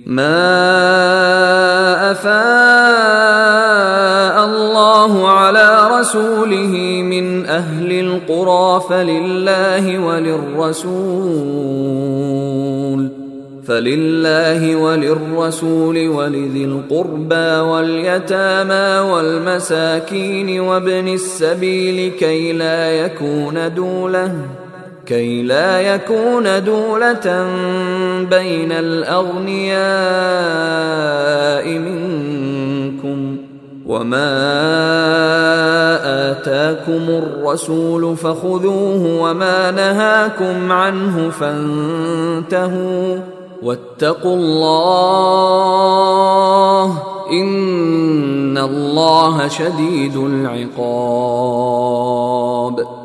ما أفاء الله على رسوله من أهل القرى فلله وللرسول ولذي القربى واليتامى والمساكين وابن السبيل كي لا يكون دولة بين الأغنياء منكم، وما آتاكم الرسول فخذوه وما نهاكم عنه فانتهوا، واتقوا الله إن الله شديد العقاب.